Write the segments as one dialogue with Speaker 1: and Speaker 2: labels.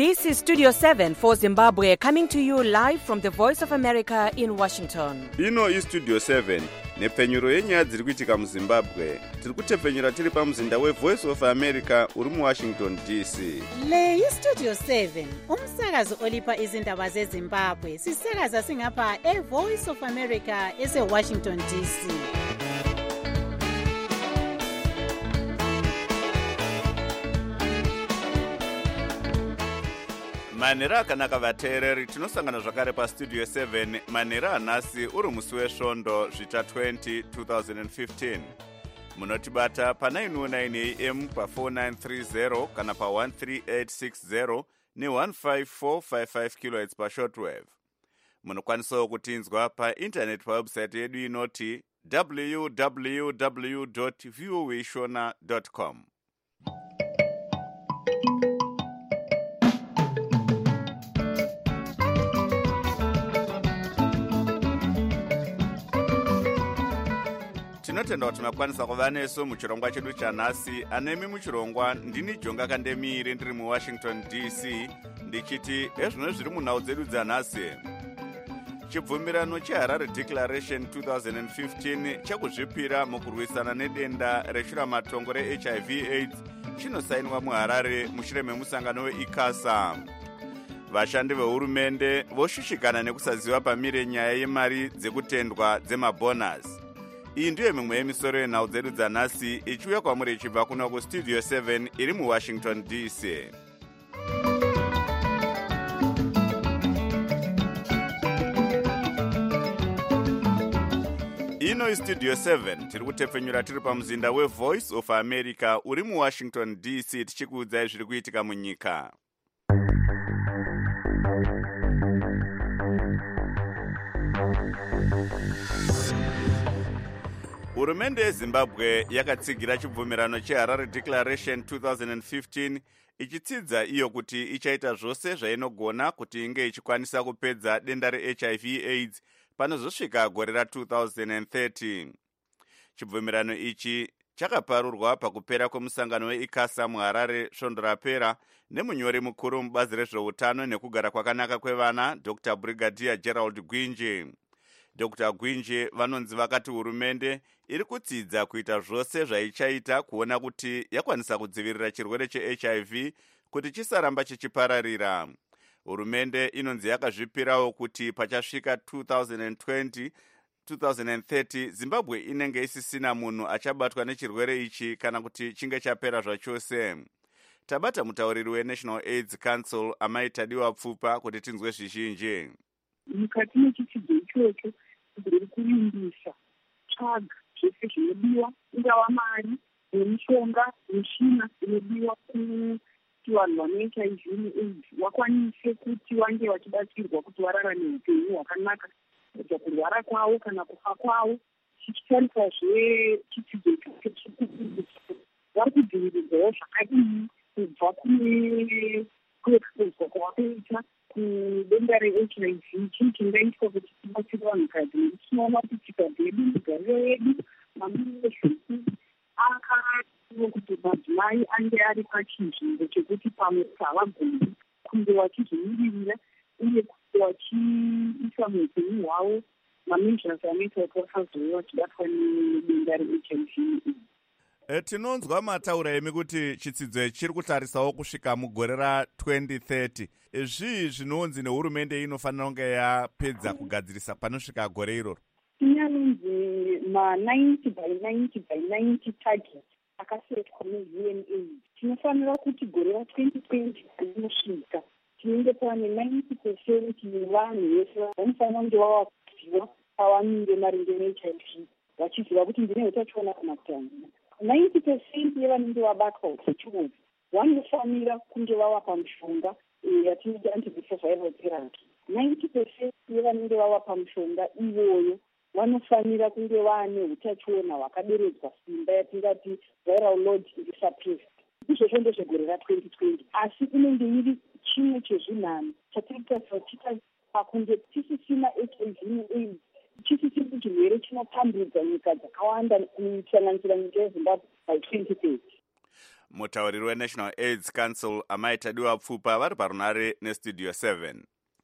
Speaker 1: This is Studio 7 for Zimbabwe, coming to you live from the Voice of America in Washington.
Speaker 2: Ino is Studio 7 nepfenyuro yenyaya dziri kuitika muZimbabwe. Tiri kutepfenyura tiri pamuzinda weVoice of America uri muWashington DC.
Speaker 3: Le iStudio 7 umsakazo olipa izindaba zeZimbabwe. Sisakaza singapha eVoice of America eseWashington DC.
Speaker 2: Manhero akanaka vateereri, tinosangana zvakare paStudio 7 manhero anhasi uri musi wesvondo zvita 20 2015. Munotibata pa909 AM pa4930 kana pa13860 ne15455 kHz pashortwave. Munokwanisawo kutinzwa paintaneti pawebsite yedu inoti www.voashona.com. Tinotenda kuti makwanisa kuva nesu muchirongwa chedu chanhasi. Anemi muchirongwa ndini Jonga Kandemire ndiri muWashington DC ndichiti ezvino zviri munhau dzedu dzanhasi. Chibvumirano cheHarare Declaration 2015 chekuzvipira mukurwisana nedenda reshuramatongo reHIV AIDS chinosainwa muHarare mushure memusangano weICASA. Vashandi vehurumende voshushikana nekusaziva pamire nyaya yemari dzekutendwa dzemabonus. Iyi ndiyo mimwe yemisoro yenhau dzedu dzanhasi ichiuya kwamuri ichibva kuno kuStudio 7 iri muWashington DC. Ino iStudio 7 tiri kutepfenyura tiri pamuzinda weVoice of America uri muWashington DC tichikuudzai zviri kuitika munyika. Hurumende yeZimbabwe yakatsigira chibvumirano cheHarare Declaration 2015 ichitsidza iyo kuti ichaita zvose zvainogona kuti inge ichikwanisa kupedza denda reHIV AIDS panozosvika gore ra2030. Chibvumirano ichi chakaparurwa pakupera kwemusangano weICASA muHarare svondo rapera nemunyori mukuru mubazi rezveutano nekugara kwakanaka kwevana Dr. Brigadier Gerald Gwinje. Dr. Gwinje vanonzi vakati hurumende iri kutsidza kuita zvose zvaichaita kuona kuti yakwanisa kudzivirira chirwere cheHIV kuti chisaramba chichipararira. Hurumende inonzi yakazvipirawo kuti pachasvika 2030 Zimbabwe inenge isisina munhu achabatwa nechirwere ichi kana kuti chinge chapera zvachose. Tabata mutauriri weNational AIDS Council Amaitadiwa Pfupa kuti tinzwe zvizhinji.
Speaker 4: Mukati mechidzidzo ichocho zviri kuvimbisa tsvaga zvese zvinodiwa, ingava mari nemishonga mishina inodiwa kuti vanhu vane HIV neAIDS vakwanise kuti vange vachibatsirwa kuti vararame upenyu hwakanaka kubva kurwara kwavo kana kufa kwavo. Chichishandisazve chidzidzo ichocho vari kudzivirirwawo zvakadii kubva kuexposwa kwavakaita kudenda reHIV. Chinhu chingaitwa kuti tibatsire vanhukadzi. Tinoona kuti tsika dzedu, migariro yedu, mamiriro ezvedu akaiwa kuti madzimai ange ari pachinzvimbo chekuti pamwe havagoni kunge vachizvimirira uye kuti vachiisa muupenyu hwavo mamezhasi anoita kuti vasazove vachibatwa nedenda reHIV.
Speaker 2: Tinonzwa mataura emi kuti chidzidzo chiri kutarisawo kusvika mugore ra2030. Zvii zvinonzi nehurumende inofanira kunge yapedza kugadzirisa panosvika gore iroro?
Speaker 4: Inyanonzi ma90 by 90 by 90 target akasetwa neUNAIDS. Tinofanira kuti gore ra2020 rinosvika tinenge pane 90% yevanhu vese vanofanira kunge vavakuziva pavanenge maringe neHIV vachiziva kuti ndine utachiona kana kuti handina. 90% yevanenge vabatwa utachiona vanofanira kunge vava pamushonga yatinoti antiretroviral therapy. 90% yevanenge vava pamushonga ivoyo vanofanira kunge vaane utachiona hwakaderedzwa simba yatingati viral load iri suppressed. Izvozvo ndezvegore ra2020 asi inenge iri chimwe chezvinhano chatirikutarisa tiita pakunge tisisina HIV neAIDS, chisisina chirwere chinopambudza nyika dzakawanda kusanganisira nyika yeZimbabwe by 2030.
Speaker 2: Mutauriri weNational AIDS Council Amai Tadiwa Pfupa vari parunare nestudio 7.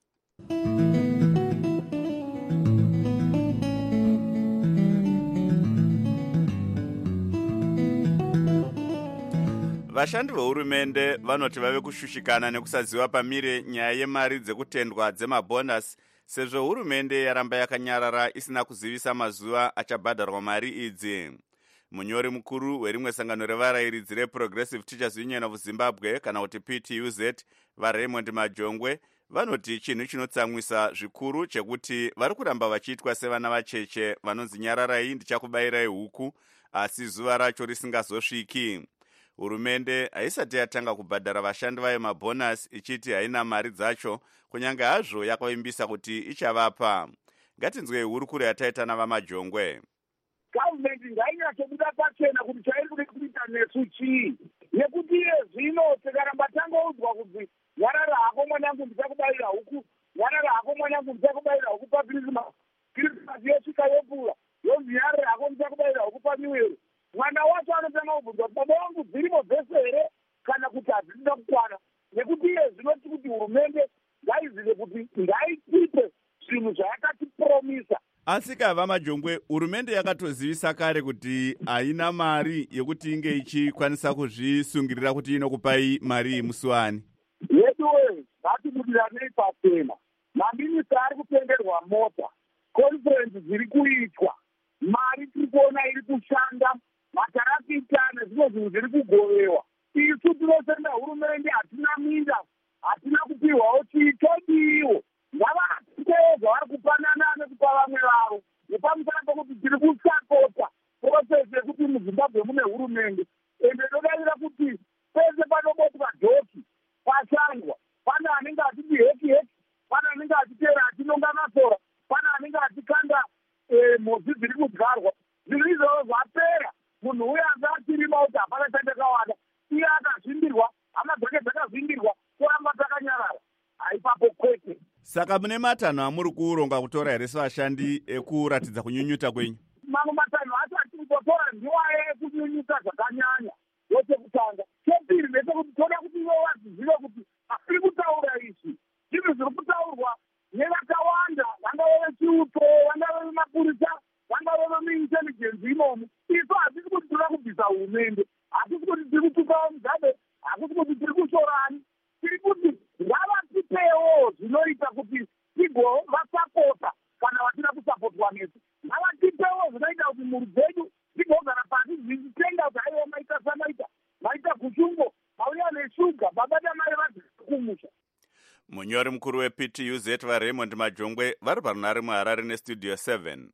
Speaker 2: Vashandi vehurumende vanoti vave kushushikana nekusaziva pamire nyaya yemari dzekutendwa dzemabhonasi sezvo hurumende yaramba yakanyarara isina kuzivisa mazuva achabhadharwa mari idzi. Munyori mukuru werimwe sangano revarayiridzi reProgressive Teachers Union of Zimbabwe kana kuti PTUZ vaRaymond Majongwe vanoti chinhu chinotsamwisa zvikuru chekuti vari kuramba vachiitwa sevana vacheche vanonzi nyararai ndichakubayirai huku asi zuva racho risingazosviki. Hurumende haisati yatanga kubhadhara vashandi vayo mabhonasi ichiti haina mari dzacho kunyange hazvo yakavimbisa kuti ichavapa. Ngatinzwei hurukuro yataita navaMajongwe.
Speaker 5: Government ngainyatsobuda pachena kuti chairi kuri kuita nesu chii, nekuti iye zvino tikaramba tangoudzwa kuti nyarara hako mwanangu ndichakubayira huku, nyarara hako mwanangu ndichakubayira huku paKrisimasi, Krisimasi yosvika yopfuura yonzi nyarara hako ndichakubayira huku paNiwero, mwana wacho anotanga kubvunzwa baba vangu dzirimo dzese here kana kuti hadzisina kukwana, nekuti iye zvinoti kuti hurumende ngaizive kuti ngaitipe zvinhu zvayakatipromisa.
Speaker 2: Asi vaMajongwe, hurumende yakatozivisa kare kuti haina mari yekuti inge ichikwanisa kuzvisungirira kuti inokupai mari musuwani.
Speaker 5: Yeduwe, ngatibudiranei pachena. Maminista ari kutengerwa mota, conference dziri kuitwa, mari tiri kuona iri kushanda, matarakita nezvimwe zvinhu zviri kugovewa. Isu tinotenda hurumende hatina minda, hatina kupiwawo chitodiwo. Ngavatiwo zvavari kupanana nekupa vamwe vavo nepamusana pekuti tiri kusapota process yekuti muZimbabwe mune hurumende, ende ndodavira kuti pese panobotwa dhoki pasangwa pane anenge achiti heki heki, pane anenge achitera achinonga masora, pane anenge achikanda mhodzi dziri kudyarwa. Zvinhu izvozvo zvapera, munhu uye anga achirima kuti hapana chandakawanda, iye akazvimbirwa, hama dzake dzakazvimbirwa, toramba takanyarara. Haipapo kwete.
Speaker 2: Saka mune matanho amuri kuronga kutora here sevashandi ekuratidza kunyunyuta kwenyu?
Speaker 5: Mamwe matanho acho atiri kutora ndiwaye ekunyunyuta zvakanyanya. Yechekutanga. Chepiri ndechekuti toda kuti ivo vazive kuti hatiri kutaura izvi. Zvinhu zviri kutaurwa nevakawanda, vangave vechiuto, vangave vemapurisa, vangave vemuintelligence imomo. Isu hatisi kuti toda kubvisa hurumende, hatisi kuti tiri kutukawo Mugabe, hatisi kuti tiri kushorani, tiri kuti ngavatipewo zvinoita kuti tigovasapota kana vatina kusapotwa nesu. Ngavatipewo zvinoita kuti mhuri dzedu dzigogara pasi dzichitenga kuti aiwa maita samaita, maita gushungo, mauya neshuga, baba namai vadzikumusha.
Speaker 2: Munyori mukuru wePTUZ vaRaymond Majongwe vari parunare muHarare nestudio 7.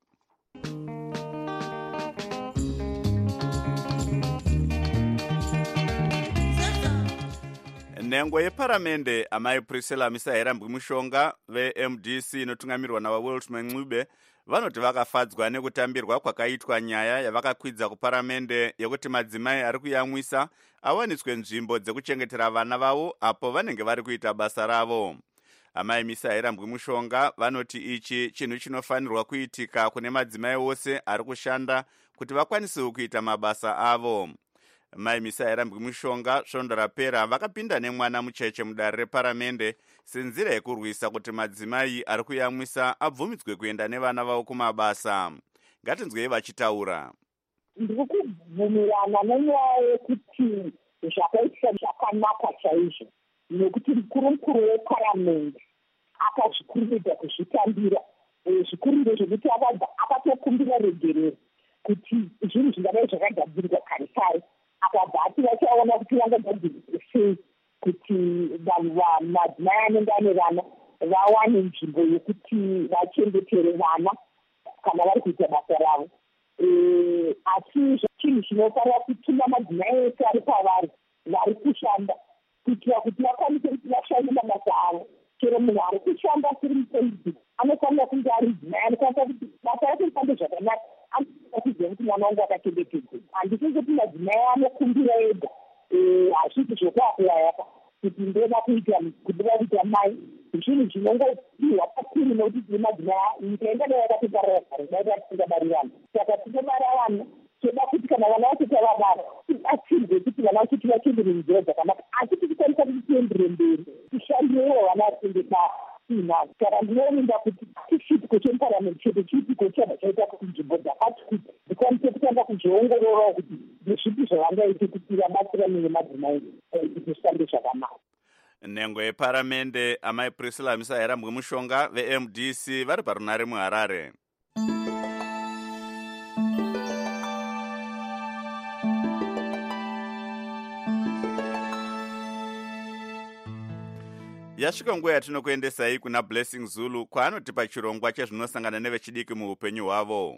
Speaker 2: Nhengo yeparamende amai Priscilla Misahera-Mbwi Mushonga veMDC inotungamirwa navaWiltman Ncube vanoti vakafadzwa nekutambirwa kwakaitwa nyaya yavakakwidza kuparamende yekuti madzimai ari kuyamwisa awaniswe nzvimbo dzekuchengetera vana vavo apo vanenge vari kuita basa ravo. Amai Misahera-Mbwi Mushonga vanoti ichi chinhu chinofanirwa kuitika kune madzimai wose ari kushanda kuti vakwanisewo kuita mabasa avo. Mai Misahera-Mbwi Mushonga svondo rapera vakapinda nemwana mucheche mudare reparamende senzira yekurwisa kuti madzimai ari kuyamwisa abvumidzwe kuenda nevana vavo kumabasa. Ngatinzwei vachitaura.
Speaker 4: Ndiri kubvumirana nenyaya yekuti zvakaitwa zvakanaka chaizvo, nekuti mukuru weparamende akazvikururidza kuzvitambira. Zvikuriro zvekuti akatokumbira regerero kuti zvinhu zvingadai zvakagadzirwa kare kare, akabva ati vachaona kuti vangagadzirwa sei kuti madzimai anenge ane vana vawane nzvimbo yekuti vachengetere vana kana vari kuita basa ravo. Asi chinhu chinofanira kutuma madzimai ese ari pavari vari kushanda kuitira kuti vakwanise kuti vashande mabasa avo. Chero munhu ari kushanda asiri mupenzi anofanira kunge ari mudzimai anokwanisa kuti basa rake rifambe zvakanaka, anofanira kuziva kuti mwana wangu akachengetedzwa. Handisi kuti madzimai anokumbira ega, hazvisi zvokuakurayaka kuti ndoda kuita kuita mai. Zvinhu zvinongodiwa pakuru nokuti tine madzimai nyika ingadai yakatiparara kare daita tisingabari vana. Saka tinobara vana, toda kuti kana vana vacho tavabara tibatsirwe kuti vana vacho tivachengete
Speaker 5: nzira dzakanaka, asi tichikwanisa kuti tiendere mberi tishandirewo vana vatengesa tinazvo. Saka ndinoonenda kuti chiitiko cheparamendi chedu chiitiko chabva chaita kuti nzvimbo dzakati kuti dzikwanise kutanga kuzviongororawo kuti nezvipi zvavangaite kuti vabatsirane nemadzimai kuti zvitambe zvakanaka.
Speaker 2: Nhengo yeparamende amai Priscilla Misayarambwe Mushonga veMDC vari parunare muHarare. Yasvika nguva yatinokuendesai kuna Blessing Zulu kwaanotipa chirongwa chezvinosangana nevechidiki muupenyu hwavo.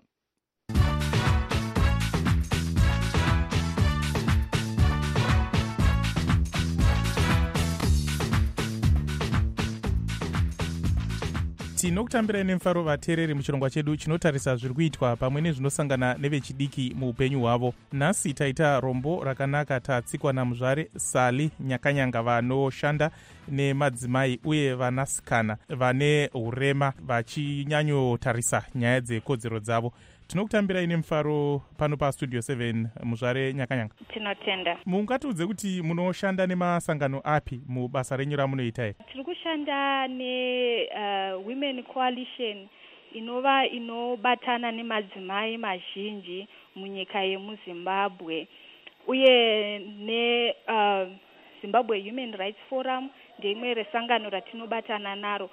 Speaker 6: Tinokutambirai nemufaro vateereri muchirongwa chedu chinotarisa zviri kuitwa pamwe nezvinosangana nevechidiki muupenyu hwavo. Nhasi taita rombo rakanaka tatsikwa namuzvare Sally Nyakanyanga vanoshanda nemadzimai uye vanasikana vane urema vachinyanyotarisa nyaya dzekodzero dzavo. Tinokutambirai nemufaro pano pastudio 7 muzvare Nyakanyanga.
Speaker 7: Tinotenda.
Speaker 6: Mungatiudze kuti munoshanda nemasangano api mubasa renyu ramunoita?
Speaker 7: Tiri kushanda Women Coalition inova inobatana nemadzimai mazhinji munyika yemuZimbabwe uye Zimbabwe Human Rights Forum ndeimwe resangano ratinobatana naro.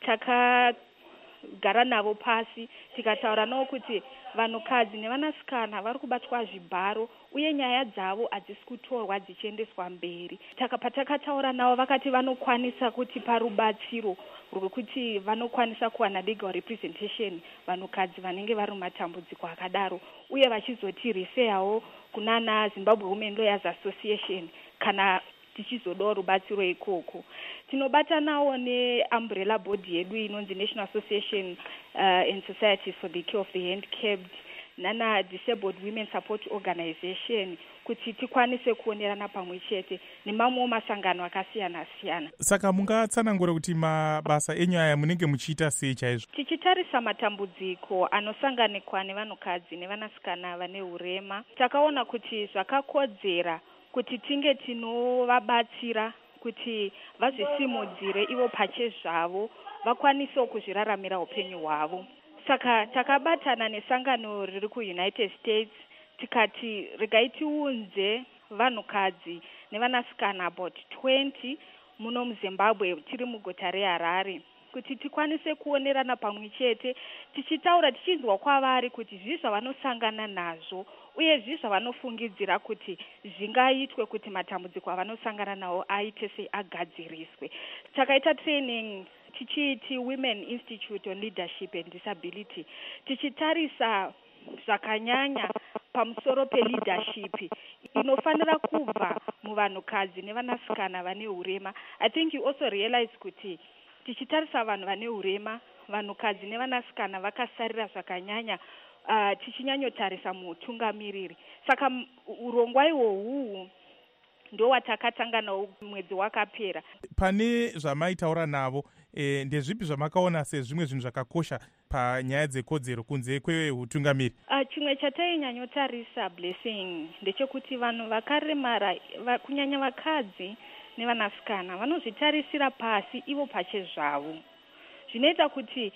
Speaker 7: Takagara navo pasi tikataura navo kuti vanhukadzi nevanasikana vari kubatwa zvibharo uye nyaya dzavo hadzisi kutorwa dzichiendeswa mberi. Patakataura navo vakati vanokwanisa kutipa rubatsiro rwekuti vanokwanisa kuwana legal representation vanhukadzi vanenge vari mumatambudziko akadaro uye vachizotiriseyawo kunana Zimbabwe Women Lawyers Association kana tichizodawo rubatsiro ikoko. Tinobatanawo neumbrella board yedu inonzi National Association in Societies for the Care of the Handicapped nana Disabled Women Support Organization kuti tikwanise kuonerana pamwe chete nemamwewo masangano akasiyana siyana.
Speaker 6: Saka mungatsanangura kuti mabasa enyu aya munenge muchiita sei chaizvo?
Speaker 7: Tichitarisa matambudziko anosanganikwa nevanhukadzi nevanasikana vane urema, takaona kuti zvakakodzera kuti tinge tinovabatsira kuti vazvisimudzire ivo pachezvavo vakwanisewo kuzviraramira upenyu hwavo. Saka takabatana nesangano riri kuUnited States tikati regai tiunze vanhukadzi nevanasikana about 20 muno muZimbabwe tiri muguta reHarare kuti tikwanise kuonerana pamwe chete tichitaura tichinzwa kwavari kuti zvii zvavanosangana nazvo uye zvii zvavanofungidzira kuti zvingaitwe kuti matambudziko avanosangana nawo aite sei agadziriswe. Takaita training tichiti Women Institute on Leadership and Disability tichitarisa zvakanyanya pamusoro peleadership inofanira kubva muvanhukadzi nevanasikana vane urema. I think you also realize kuti tichitarisa vanhu vane urema, vanhukadzi nevanasikana vakasarira zvakanyanya tichinyanyotarisa mutungamiriri. Saka urongwa ihwohwu ndo watakatanga nawo mwedzi wakapera.
Speaker 6: Pane zvamaitaura navo ndezvipi zvamakaona sezvimwe zvinhu zvakakosha panyaya dzekodzero kunze kweutungamiri?
Speaker 7: Chimwe chatainyanotarisa Blessing ndechekuti vanhu vakaremara kunyanya vakadzi nevanasikana vanozvitarisira pasi ivo pachezvavo. Zvinoita kuti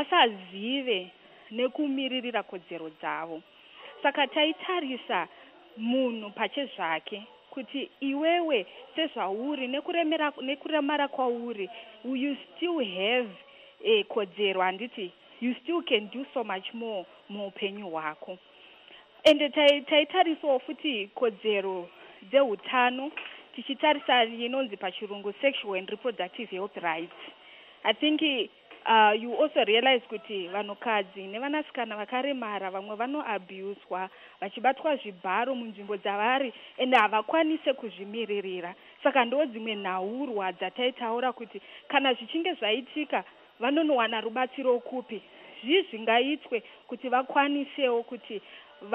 Speaker 7: vasazive nekumiririra kodzero dzavo. Saka taitarisa munhu pachezvake kuti iwewe sezvauri nekuremara kwauri you still have a kodzero handiti you still can do so much more muupenyu hwako. Ende taitarisawo futi kodzero dzeutano tichitarisa inonzi pachirungu sexual and reproductive health rights. I think you also realize kuti vanhukadzi nevanasikana vakaremara vamwe vanoabuswa vachibatwa zvibharo munzvimbo dzavari ende havakwanise kuzvimiririra. Saka ndo dzimwe nhaurwa dzataitaura kuti kana zvichinge zvaitika vanonowana rubatsiro kupi, zvii zvingaitwe kuti vakwanisewo kuti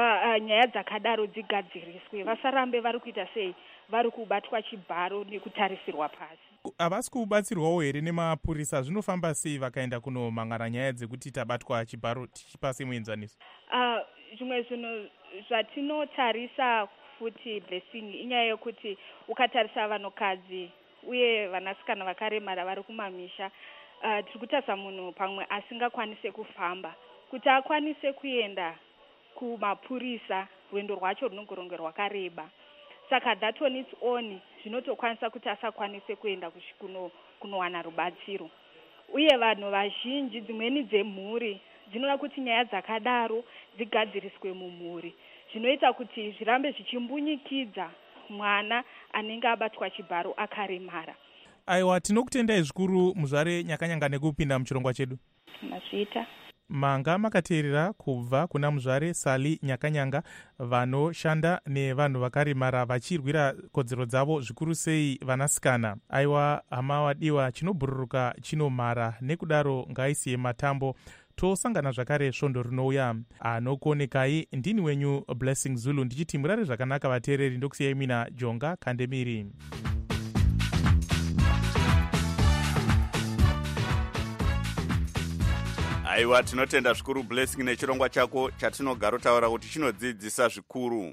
Speaker 7: nyaya dzakadaro dzigadziriswe, vasarambe vari kuita sei vari kubatwa chibharo nekutarisirwa pasi.
Speaker 6: Havasi kubatsirwawo here nemapurisa? Zvinofamba sei vakaenda kunomangara nyaya dzekuti tabatwa chibharo tichipa semuenzaniso?
Speaker 7: Zvimwe zvinhu zvatinotarisa futi Blessing inyaya yokuti ukatarisa vanhukadzi uye vanasikana vakaremara vari kumamisha tiri kutarisa munhu pamwe asingakwanise kufamba kuti akwanise kuenda kumapurisa rwendo rwacho runogorenge rwakareba. Saka that on its own zvinotokwanisa kuti asakwanise kuenda kunowana rubatsiro. Uye vanhu vazhinji dzimweni dzemhuri dzinoda kuti nyaya dzakadaro dzigadziriswe mumhuri, zvinoita kuti zvirambe zvichimbunyikidza mwana anenge abatwa chibharo akaremara.
Speaker 6: Aiwa, tinokutendai zvikuru muzvare Nyakanyanga nekupinda muchirongwa chedu.
Speaker 7: Mazvita
Speaker 6: manga makateerera kubva kuna muzvare Sally Nyakanyanga vanoshanda nevanhu vakaremara vachirwira kodzero dzavo zvikuru sei vanasikana. Aiwa hama wadiwa, chinobhururuka chinomhara, nekudaro ngaisiye matambo. Tosangana zvakare svondo rinouya. Anokuonekai ndini wenyu Blessing Zulu, ndichiti murare zvakanaka vateereri, ndokusiyai mina Jonga Kandemiri.
Speaker 2: Aiwa, tinotenda zvikuru Blessing nechirongwa chako chatinogarotaura kuti chinodzidzisa zvikuru.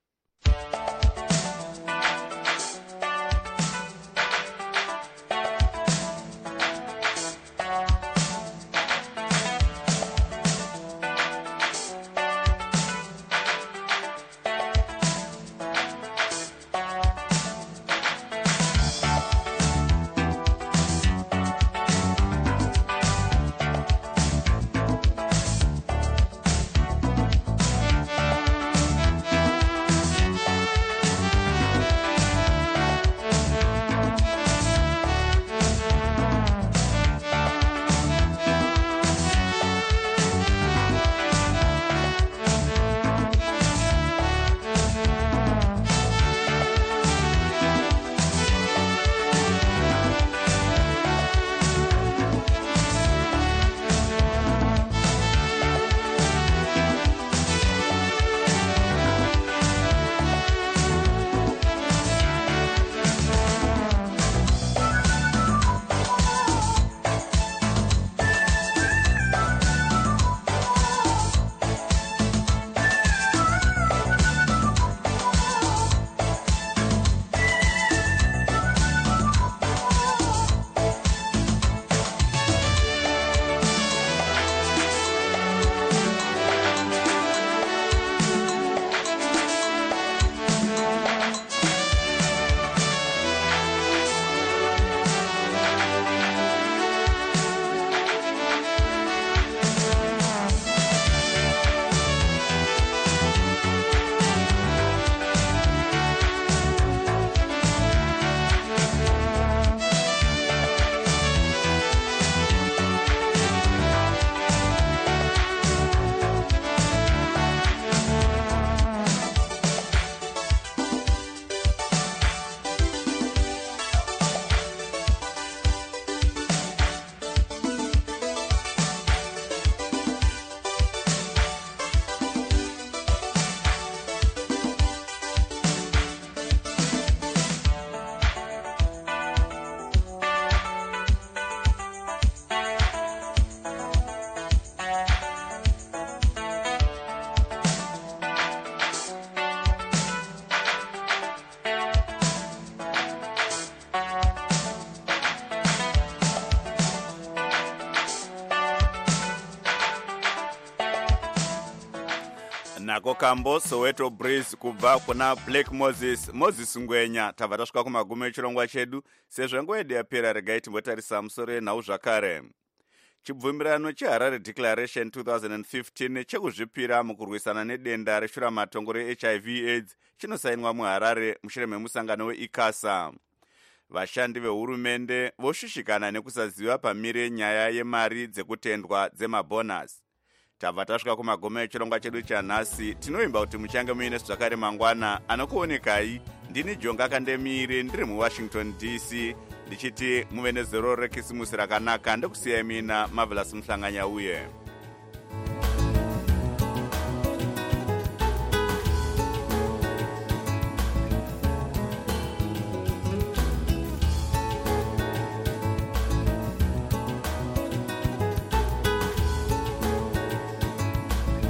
Speaker 2: nako kambo Soweto Breeze kubva kuna Black Moses Ngwenya. Tabva tasvika kumagumo echirongwa chedu. Sezvo nguva yedu yapera, regai timbotarisa musoro yenhau zvakare. Chibvumirano cheHarare Declaration 2015 chekuzvipira mukurwisana nedenda reshuramatongo reHIV/AIDS chinosainwa muHarare mushure memusangano weICASA. Vashandi vehurumende voshushikana nekusaziva pamire nyaya yemari dzekutendwa dzemabonus. Tabva tasvika kumagumo echirongwa chedu chanhasi. Tinoimba kuti muchange muine zvakare mangwana. Anokuonekai ndini Jonga Kandemiri, ndiri muWashington DC, ndichiti muve nezororo rekisimusi rakanaka. Ndokusiyai mina Marvelous Mhlanganya uye.